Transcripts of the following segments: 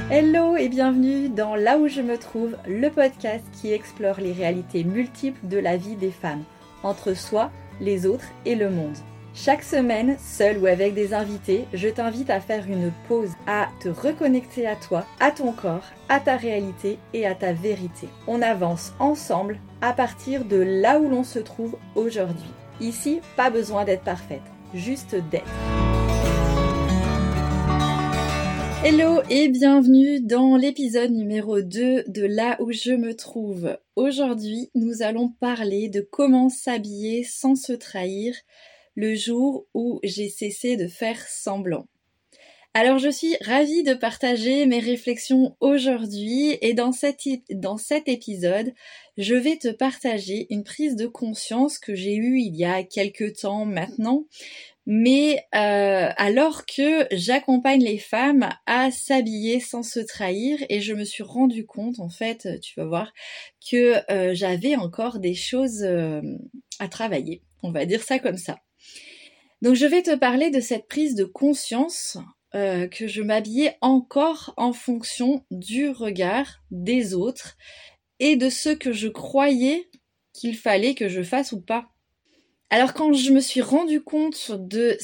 Hello et bienvenue dans Là où je me trouve, le podcast qui explore les réalités multiples de la vie des femmes, entre soi, les autres et le monde. Chaque semaine, seule ou avec des invités, je t'invite à faire une pause, à te reconnecter à toi, à ton corps, à ta réalité et à ta vérité. On avance ensemble à partir de là où l'on se trouve aujourd'hui. Ici, pas besoin d'être parfaite, juste d'être. Hello et bienvenue dans l'épisode numéro 2 de Là où je me trouve. Aujourd'hui, nous allons parler de comment s'habiller sans se trahir le jour où j'ai cessé de faire semblant. Alors je suis ravie de partager mes réflexions aujourd'hui et dans cet épisode, je vais te partager une prise de conscience que j'ai eue il y a quelques temps maintenant, mais alors que j'accompagne les femmes à s'habiller sans se trahir et je me suis rendu compte, en fait, tu vas voir, que j'avais encore des choses à travailler, on va dire ça comme ça. Donc je vais te parler de cette prise de conscience que je m'habillais encore en fonction du regard des autres et de ce que je croyais qu'il fallait que je fasse ou pas. Alors quand je me suis rendu compte de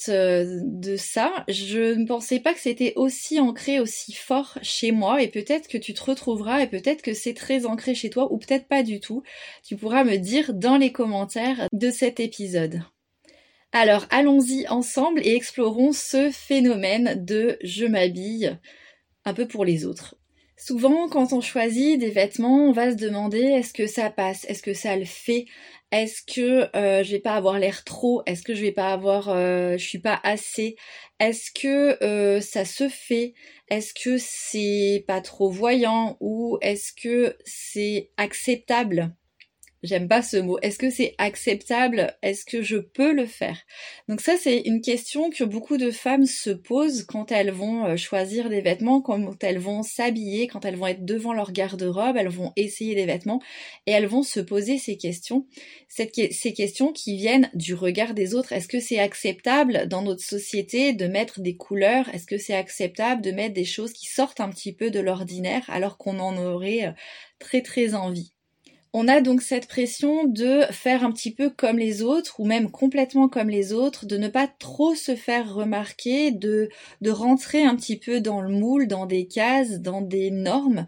ça, je ne pensais pas que c'était aussi ancré, aussi fort chez moi, et peut-être que tu te retrouveras et peut-être que c'est très ancré chez toi ou peut-être pas du tout. Tu pourras me dire dans les commentaires de cet épisode. Alors allons-y ensemble et explorons ce phénomène de je m'habille un peu pour les autres. Souvent, quand on choisit des vêtements, on va se demander est-ce que ça passe, est-ce que ça le fait, est-ce que je vais pas avoir l'air trop, est-ce que je vais pas avoir, je suis pas assez, est-ce que ça se fait, est-ce que c'est pas trop voyant ou est-ce que c'est acceptable? J'aime pas ce mot. Est-ce que c'est acceptable? Est-ce que je peux le faire? Donc ça, c'est une question que beaucoup de femmes se posent quand elles vont choisir des vêtements, quand elles vont s'habiller, quand elles vont être devant leur garde-robe, elles vont essayer des vêtements et elles vont se poser ces questions. Ces questions qui viennent du regard des autres. Est-ce que c'est acceptable dans notre société de mettre des couleurs? Est-ce que c'est acceptable de mettre des choses qui sortent un petit peu de l'ordinaire alors qu'on en aurait très très envie? On a donc cette pression de faire un petit peu comme les autres, ou même complètement comme les autres, de ne pas trop se faire remarquer, de rentrer un petit peu dans le moule, dans des cases, dans des normes,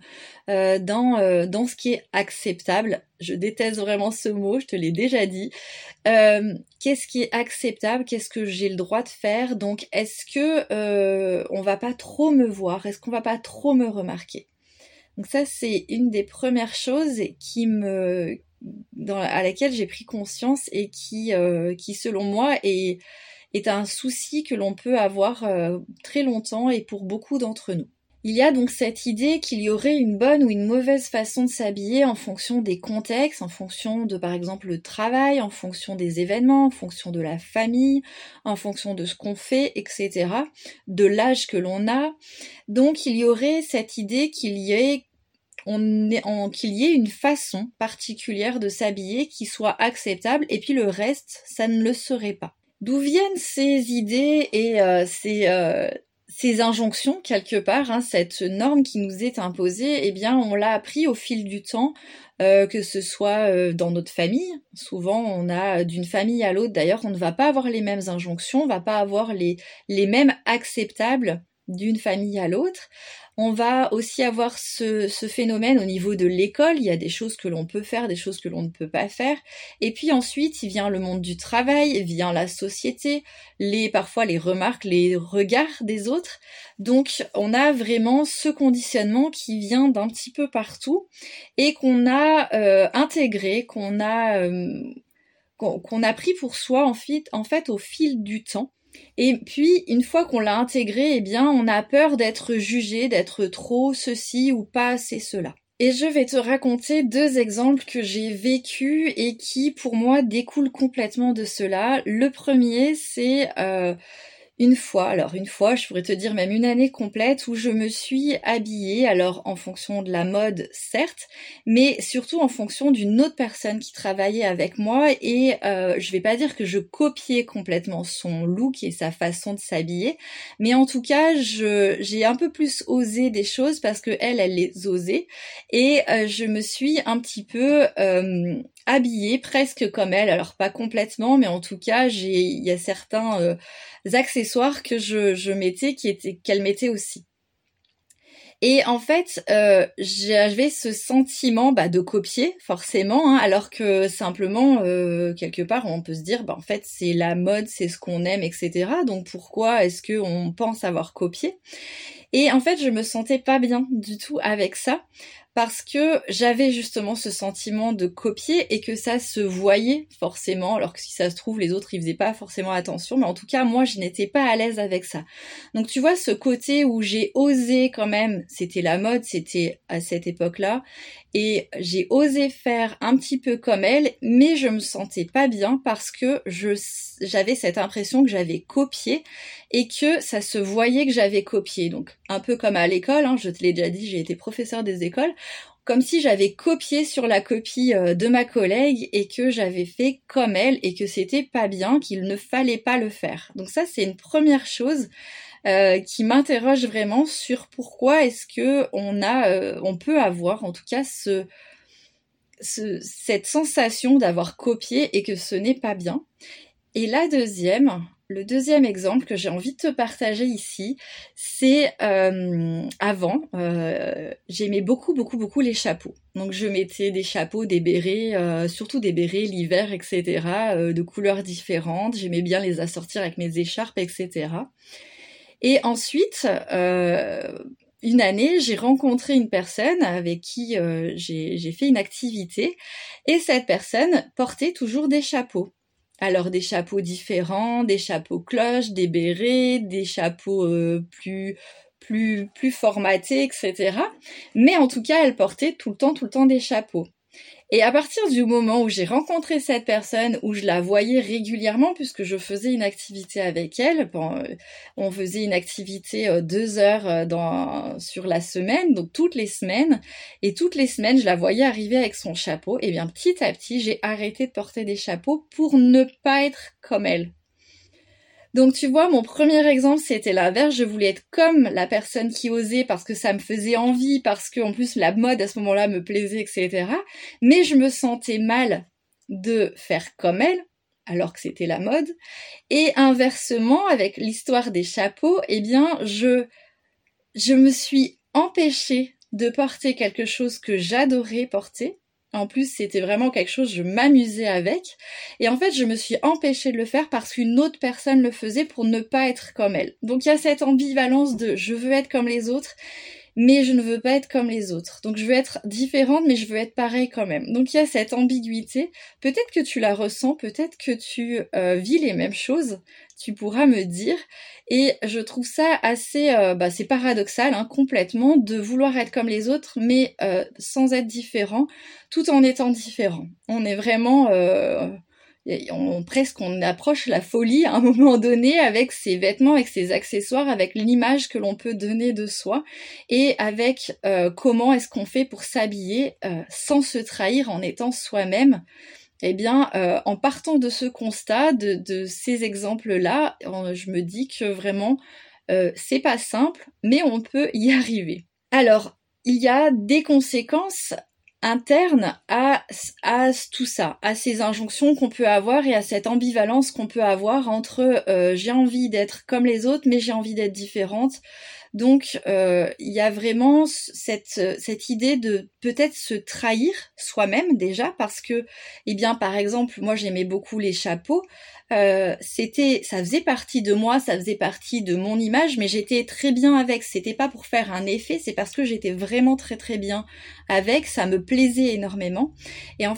dans ce qui est acceptable. Je déteste vraiment ce mot, je te l'ai déjà dit. Qu'est-ce qui est acceptable? Qu'est-ce que j'ai le droit de faire? Donc est-ce que on va pas trop me voir? Est-ce qu'on va pas trop me remarquer? Donc ça, c'est une des premières choses à laquelle j'ai pris conscience et qui selon moi, est un souci que l'on peut avoir très longtemps et pour beaucoup d'entre nous. Il y a donc cette idée qu'il y aurait une bonne ou une mauvaise façon de s'habiller en fonction des contextes, en fonction de, par exemple, le travail, en fonction des événements, en fonction de la famille, en fonction de ce qu'on fait, etc., de l'âge que l'on a. Donc, il y aurait cette idée qu'il y ait une façon particulière de s'habiller qui soit acceptable, et puis le reste, ça ne le serait pas. D'où viennent ces idées et ces injonctions quelque part, cette norme qui nous est imposée? Eh bien, on l'a appris au fil du temps, que ce soit dans notre famille. Souvent, on a d'une famille à l'autre, d'ailleurs, on ne va pas avoir les mêmes injonctions, on va pas avoir les mêmes acceptables d'une famille à l'autre. On va aussi avoir ce phénomène au niveau de l'école. Il y a des choses que l'on peut faire, des choses que l'on ne peut pas faire. Et puis ensuite, il vient le monde du travail, vient la société, parfois les remarques, les regards des autres. Donc, on a vraiment ce conditionnement qui vient d'un petit peu partout et qu'on a intégré, qu'on a pris pour soi en fait au fil du temps. Et puis, une fois qu'on l'a intégré, eh bien, on a peur d'être jugé, d'être trop ceci ou pas assez cela. Et je vais te raconter 2 exemples que j'ai vécus et qui, pour moi, découlent complètement de cela. Le premier, c'est Une fois, je pourrais te dire même une année complète où je me suis habillée, alors en fonction de la mode certes, mais surtout en fonction d'une autre personne qui travaillait avec moi et je vais pas dire que je copiais complètement son look et sa façon de s'habiller, mais en tout cas j'ai un peu plus osé des choses parce que elle les osait et je me suis un petit peu habillée presque comme elle, alors pas complètement, mais en tout cas il y a certains accessoires que je mettais qu'elle mettait aussi. Et en fait, j'avais ce sentiment de copier forcément, hein, alors que simplement quelque part on peut se dire en fait c'est la mode, c'est ce qu'on aime, etc. Donc pourquoi est-ce que on pense avoir copié? Et en fait je me sentais pas bien du tout avec ça. Parce que j'avais justement ce sentiment de copier et que ça se voyait forcément, alors que si ça se trouve, les autres, ils faisaient pas forcément attention, mais en tout cas, moi, je n'étais pas à l'aise avec ça. Donc, tu vois, ce côté où j'ai osé quand même, c'était la mode, c'était à cette époque-là, et j'ai osé faire un petit peu comme elle, mais je me sentais pas bien parce que j'avais cette impression que j'avais copié et que ça se voyait que j'avais copié. Donc, un peu comme à l'école, hein, je te l'ai déjà dit, j'ai été professeure des écoles, comme si j'avais copié sur la copie de ma collègue et que j'avais fait comme elle et que c'était pas bien, qu'il ne fallait pas le faire. Donc ça, c'est une première chose qui m'interroge vraiment sur pourquoi est-ce que on peut avoir en tout cas cette sensation d'avoir copié et que ce n'est pas bien. Et le deuxième exemple que j'ai envie de te partager ici, c'est j'aimais beaucoup les chapeaux. Donc je mettais des chapeaux, des bérets, surtout des bérets l'hiver, etc., de couleurs différentes. J'aimais bien les assortir avec mes écharpes, etc. Et ensuite, une année, j'ai rencontré une personne avec qui j'ai fait une activité et cette personne portait toujours des chapeaux. Alors des chapeaux différents, des chapeaux cloches, des bérets, des chapeaux plus formatés, etc. Mais en tout cas, elle portait tout le temps des chapeaux. Et à partir du moment où j'ai rencontré cette personne, où je la voyais régulièrement, puisque je faisais une activité avec elle, on faisait une activité 2 heures sur la semaine, donc toutes les semaines, et toutes les semaines, je la voyais arriver avec son chapeau, et bien petit à petit, j'ai arrêté de porter des chapeaux pour ne pas être comme elle. Donc tu vois, mon premier exemple, c'était l'inverse. Je voulais être comme la personne qui osait parce que ça me faisait envie, parce que en plus la mode à ce moment-là me plaisait, etc. Mais je me sentais mal de faire comme elle, alors que c'était la mode. Et inversement, avec l'histoire des chapeaux, eh bien, je me suis empêchée de porter quelque chose que j'adorais porter. En plus, c'était vraiment quelque chose, je m'amusais avec. Et en fait, je me suis empêchée de le faire parce qu'une autre personne le faisait pour ne pas être comme elle. Donc, il y a cette ambivalence de je veux être comme les autres, mais je ne veux pas être comme les autres. Donc, je veux être différente, mais je veux être pareille quand même. Donc, il y a cette ambiguïté. Peut-être que tu la ressens, peut-être que tu vis les mêmes choses. Tu pourras me dire. Et je trouve ça assez, c'est paradoxal, hein, complètement, de vouloir être comme les autres, mais sans être différent, tout en étant différent. On est vraiment, on approche la folie à un moment donné avec ses vêtements, avec ses accessoires, avec l'image que l'on peut donner de soi, et avec comment est-ce qu'on fait pour s'habiller sans se trahir en étant soi-même. Eh bien, en partant de ce constat, de ces exemples-là, je me dis que vraiment, c'est pas simple, mais on peut y arriver. Alors, il y a des conséquences internes à tout ça, à ces injonctions qu'on peut avoir et à cette ambivalence qu'on peut avoir entre j'ai envie d'être comme les autres, mais j'ai envie d'être différente. Donc, il y a vraiment cette idée de peut-être se trahir soi-même déjà parce que, eh bien, par exemple, moi j'aimais beaucoup les chapeaux. Ça faisait partie de moi, ça faisait partie de mon image, mais j'étais très bien avec. C'était pas pour faire un effet, c'est parce que j'étais vraiment très très bien avec. Ça me plaisait énormément. Et en fait,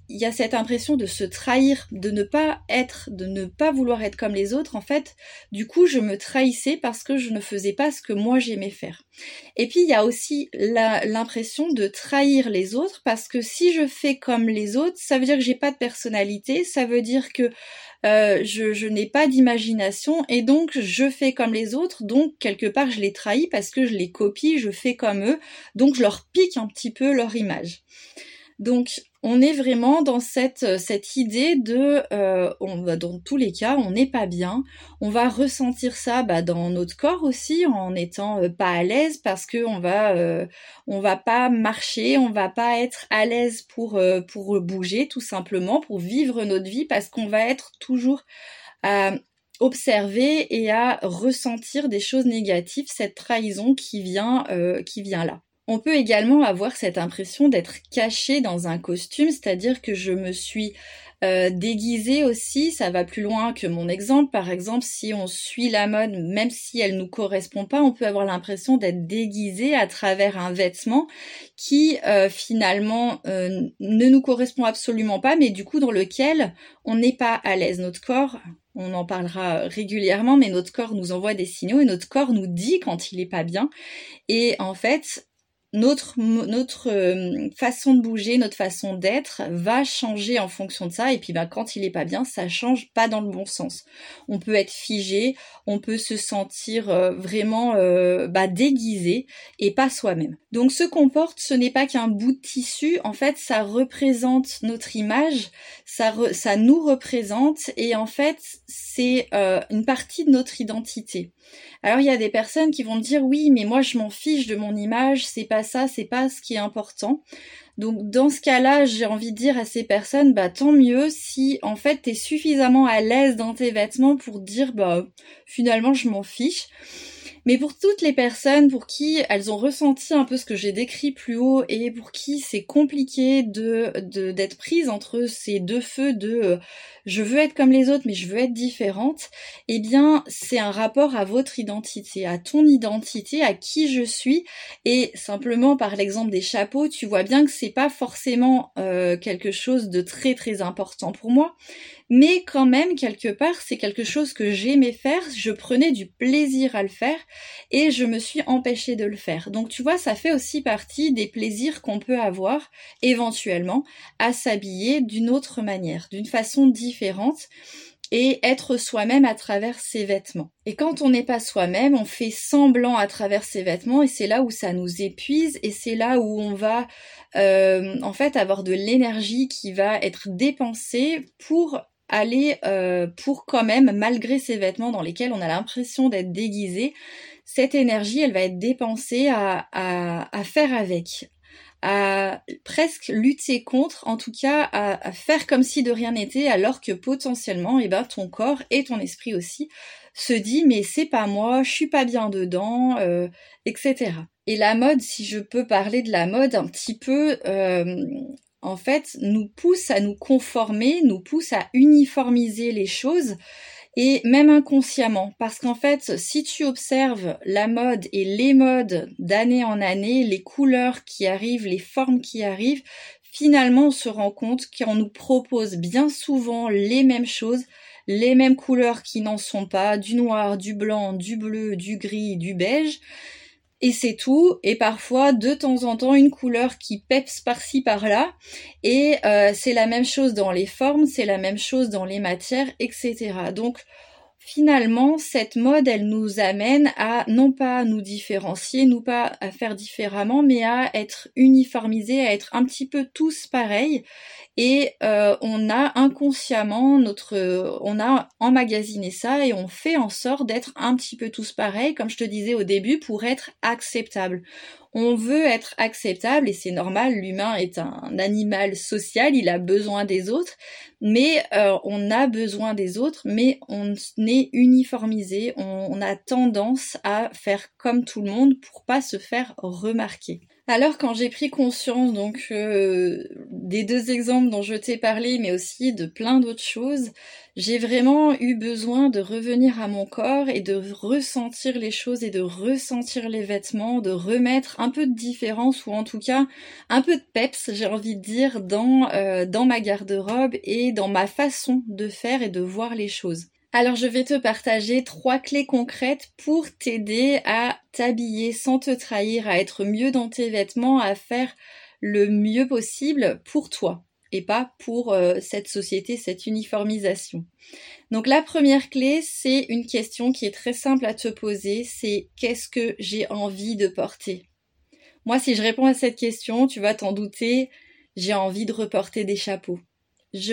il y a cette impression de se trahir, de ne pas vouloir être comme les autres. En fait, du coup, je me trahissais parce que je ne faisais pas ce que moi j'aimais faire. Et puis, il y a aussi l'impression de trahir les autres, parce que si je fais comme les autres, ça veut dire que j'ai pas de personnalité, ça veut dire que je n'ai pas d'imagination, et donc je fais comme les autres, donc quelque part je les trahis parce que je les copie, je fais comme eux, donc je leur pique un petit peu leur image. Donc on est vraiment dans cette idée de, dans tous les cas, on n'est pas bien. On va ressentir ça dans notre corps aussi, en étant pas à l'aise, parce que on va pas marcher, on va pas être à l'aise pour bouger, tout simplement, pour vivre notre vie, parce qu'on va être toujours à observer et à ressentir des choses négatives, cette trahison qui vient là. On peut également avoir cette impression d'être caché dans un costume, c'est-à-dire que je me suis déguisée aussi. Ça va plus loin que mon exemple. Par exemple, si on suit la mode, même si elle nous correspond pas, on peut avoir l'impression d'être déguisé à travers un vêtement qui finalement ne nous correspond absolument pas, mais du coup dans lequel on n'est pas à l'aise. Notre corps, on en parlera régulièrement, mais notre corps nous envoie des signaux et notre corps nous dit quand il est pas bien. Et en fait, notre façon de bouger, notre façon d'être va changer en fonction de ça. Et puis quand il est pas bien, ça change pas dans le bon sens. On peut être figé, on peut se sentir vraiment déguisé et pas soi-même. Donc ce qu'on porte, ce n'est pas qu'un bout de tissu. En fait, ça représente notre image, ça nous représente, et en fait, c'est une partie de notre identité. Alors il y a des personnes qui vont me dire oui, mais moi je m'en fiche de mon image, c'est pas ça, c'est pas ce qui est important. Donc dans ce cas-là, j'ai envie de dire à ces personnes, tant mieux si en fait t'es suffisamment à l'aise dans tes vêtements pour dire finalement je m'en fiche. Mais pour toutes les personnes pour qui elles ont ressenti un peu ce que j'ai décrit plus haut, et pour qui c'est compliqué d'être prise entre ces deux feux de je veux être comme les autres mais je veux être différente, eh bien c'est un rapport à votre identité, à ton identité, à qui je suis. Et simplement par l'exemple des chapeaux, tu vois bien que c'est pas forcément quelque chose de très très important pour moi. Mais quand même, quelque part, c'est quelque chose que j'aimais faire, je prenais du plaisir à le faire, et je me suis empêchée de le faire. Donc tu vois, ça fait aussi partie des plaisirs qu'on peut avoir, éventuellement, à s'habiller d'une autre manière, d'une façon différente, et être soi-même à travers ses vêtements. Et quand on n'est pas soi-même, on fait semblant à travers ses vêtements, et c'est là où ça nous épuise, et c'est là où on va en fait avoir de l'énergie qui va être dépensée pour aller pour quand même, malgré ces vêtements dans lesquels on a l'impression d'être déguisé, cette énergie elle va être dépensée à faire avec, à presque lutter contre, en tout cas à faire comme si de rien n'était, alors que potentiellement ton corps et ton esprit aussi se dit mais c'est pas moi, je suis pas bien dedans, etc. Et la mode, si je peux parler de la mode un petit peu, en fait, nous pousse à nous conformer, nous pousse à uniformiser les choses, et même inconsciemment, parce qu'en fait, si tu observes la mode et les modes d'année en année, les couleurs qui arrivent, les formes qui arrivent, finalement on se rend compte qu'on nous propose bien souvent les mêmes choses, les mêmes couleurs qui n'en sont pas, du noir, du blanc, du bleu, du gris, du beige, et c'est tout. Et parfois, de temps en temps, une couleur qui peps par-ci par-là, et c'est la même chose dans les formes, c'est la même chose dans les matières, etc. Donc finalement, cette mode, elle nous amène à non pas nous différencier, non pas à faire différemment, mais à être uniformisés, à être un petit peu tous pareils. Et on a inconsciemment on a emmagasiné ça, et on fait en sorte d'être un petit peu tous pareils, comme je te disais au début, pour être acceptable. On veut être acceptable, et c'est normal, l'humain est un animal social, il a besoin des autres, mais on a besoin des autres, mais on est uniformisé, on a tendance à faire comme tout le monde pour pas se faire remarquer. Alors quand j'ai pris conscience donc des 2 exemples dont je t'ai parlé, mais aussi de plein d'autres choses, j'ai vraiment eu besoin de revenir à mon corps et de ressentir les choses et de ressentir les vêtements, de remettre un peu de différence ou en tout cas un peu de peps, j'ai envie de dire, dans ma garde-robe et dans ma façon de faire et de voir les choses. Alors je vais te partager 3 clés concrètes pour t'aider à t'habiller sans te trahir, à être mieux dans tes vêtements, à faire le mieux possible pour toi et pas pour cette société, cette uniformisation. Donc la première clé, c'est une question qui est très simple à te poser, c'est qu'est-ce que j'ai envie de porter ? Moi, si je réponds à cette question, tu vas t'en douter, j'ai envie de reporter des chapeaux. Je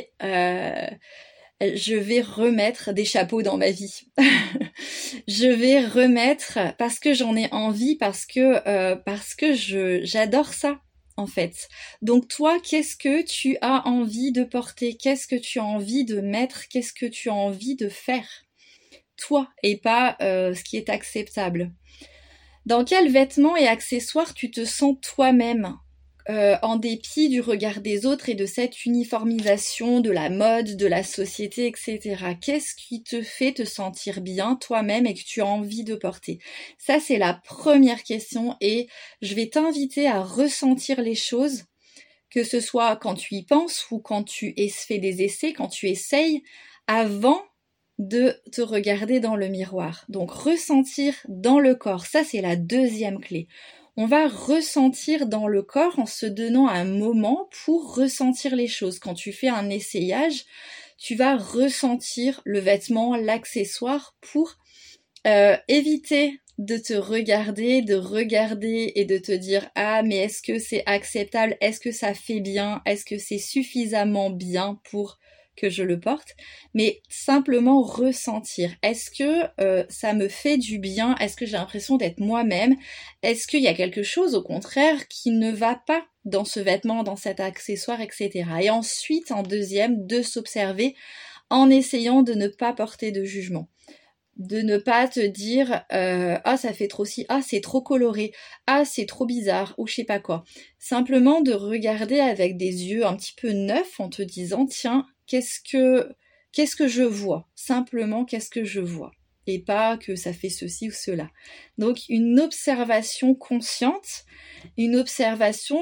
vais remettre des chapeaux dans ma vie. Je vais remettre parce que j'en ai envie, parce que j'adore ça en fait. Donc toi, qu'est-ce que tu as envie de porter ? Qu'est-ce que tu as envie de mettre ? Qu'est-ce que tu as envie de faire ? Toi et pas ce qui est acceptable. Dans quels vêtements et accessoires tu te sens toi-même ? En dépit du regard des autres et de cette uniformisation de la mode, de la société, etc. Qu'est-ce qui te fait te sentir bien toi-même et que tu as envie de porter ? Ça, c'est la première question et je vais t'inviter à ressentir les choses, que ce soit quand tu y penses ou quand tu fais des essais, quand tu essayes, avant de te regarder dans le miroir. Donc ressentir dans le corps, ça c'est la deuxième clé. On va ressentir dans le corps en se donnant un moment pour ressentir les choses. Quand tu fais un essayage, tu vas ressentir le vêtement, l'accessoire pour éviter de te regarder, et de te dire « Ah, mais est-ce que c'est acceptable ? Est-ce que ça fait bien ? Est-ce que c'est suffisamment bien pour que je le porte ?» Mais simplement ressentir. Est-ce que ça me fait du bien ? Est-ce que j'ai l'impression d'être moi-même ? Est-ce qu'il y a quelque chose, au contraire, qui ne va pas dans ce vêtement, dans cet accessoire, etc. Et ensuite, en deuxième, de s'observer en essayant de ne pas porter de jugement. De ne pas te dire ah ça fait trop ci, ah c'est trop coloré, ah c'est trop bizarre ou je sais pas quoi. Simplement de regarder avec des yeux un petit peu neufs en te disant tiens, qu'est-ce que je vois ? Simplement qu'est-ce que je vois ? Et pas que ça fait ceci ou cela. Donc une observation consciente, une observation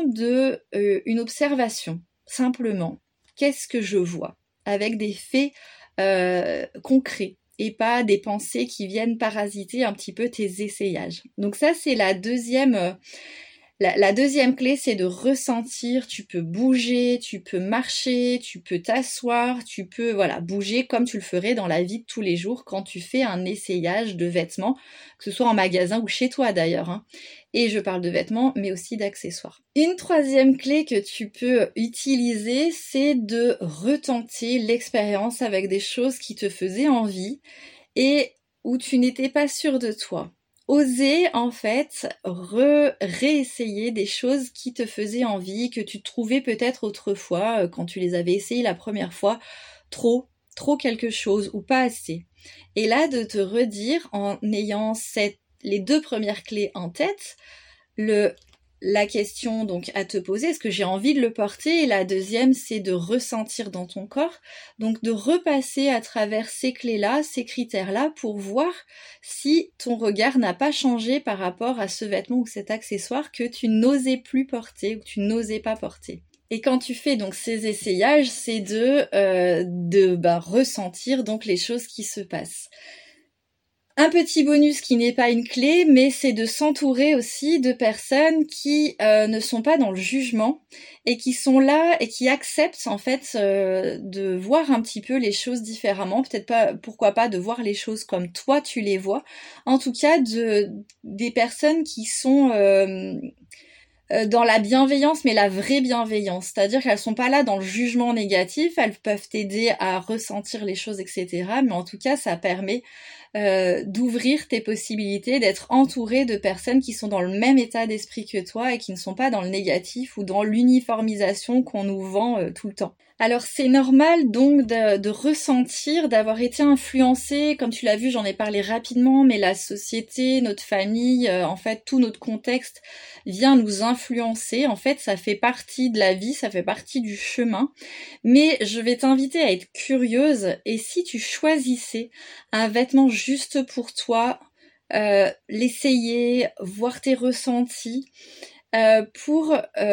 simplement. Qu'est-ce que je vois ? Avec des faits concrets. Et pas des pensées qui viennent parasiter un petit peu tes essayages. Donc ça, c'est la deuxième clé, c'est de ressentir. Tu peux bouger, tu peux marcher, tu peux t'asseoir, tu peux bouger comme tu le ferais dans la vie de tous les jours quand tu fais un essayage de vêtements, que ce soit en magasin ou chez toi d'ailleurs, hein. Et je parle de vêtements, mais aussi d'accessoires. Une troisième clé que tu peux utiliser, c'est de retenter l'expérience avec des choses qui te faisaient envie et où tu n'étais pas sûr de toi. Oser en fait réessayer des choses qui te faisaient envie, que tu trouvais peut-être autrefois, quand tu les avais essayées la première fois, trop quelque chose ou pas assez. Et là de te redire en ayant les 2 premières clés en tête, la question donc à te poser, est-ce que j'ai envie de le porter ? Et la deuxième, c'est de ressentir dans ton corps, donc de repasser à travers ces clés-là, ces critères-là, pour voir si ton regard n'a pas changé par rapport à ce vêtement ou cet accessoire que tu n'osais plus porter ou que tu n'osais pas porter. Et quand tu fais donc ces essayages, c'est de ressentir donc les choses qui se passent. Un petit bonus qui n'est pas une clé, mais c'est de s'entourer aussi de personnes qui ne sont pas dans le jugement et qui sont là et qui acceptent en fait de voir un petit peu les choses différemment. Peut-être pas, pourquoi pas, de voir les choses comme toi tu les vois. En tout cas, des personnes qui sont dans la bienveillance, mais la vraie bienveillance. C'est-à-dire qu'elles sont pas là dans le jugement négatif, elles peuvent t'aider à ressentir les choses, etc. Mais en tout cas, ça permet d'ouvrir tes possibilités, d'être entouré de personnes qui sont dans le même état d'esprit que toi et qui ne sont pas dans le négatif ou dans l'uniformisation qu'on nous vend tout le temps. Alors c'est normal donc de ressentir, d'avoir été influencé, comme tu l'as vu, j'en ai parlé rapidement, mais la société, notre famille, en fait tout notre contexte vient nous influencer. En fait, ça fait partie de la vie, ça fait partie du chemin. Mais je vais t'inviter à être curieuse, et si tu choisissais un vêtement juste pour toi, l'essayer, voir tes ressentis, pour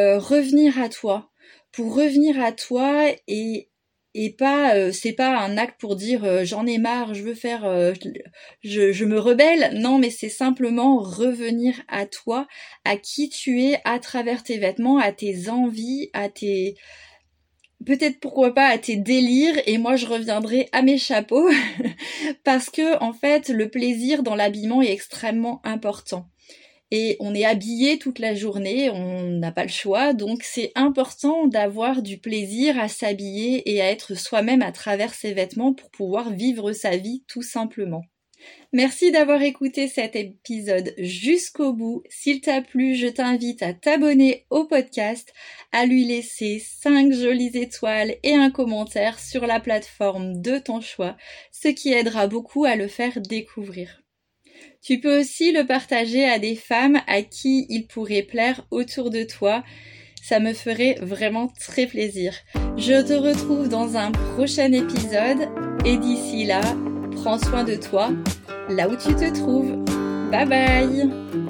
revenir à toi et pas c'est pas un acte pour dire j'en ai marre, je veux faire je me rebelle. Non, mais c'est simplement revenir à toi, à qui tu es à travers tes vêtements, à tes envies, à tes peut-être pourquoi pas à tes délires, et moi je reviendrai à mes chapeaux parce que en fait le plaisir dans l'habillement est extrêmement important. Et on est habillé toute la journée, on n'a pas le choix, donc c'est important d'avoir du plaisir à s'habiller et à être soi-même à travers ses vêtements pour pouvoir vivre sa vie tout simplement. Merci d'avoir écouté cet épisode jusqu'au bout. S'il t'a plu, je t'invite à t'abonner au podcast, à lui laisser 5 jolies étoiles et un commentaire sur la plateforme de ton choix, ce qui aidera beaucoup à le faire découvrir. Tu peux aussi le partager à des femmes à qui il pourrait plaire autour de toi. Ça me ferait vraiment très plaisir. Je te retrouve dans un prochain épisode et d'ici là, prends soin de toi, là où tu te trouves. Bye bye!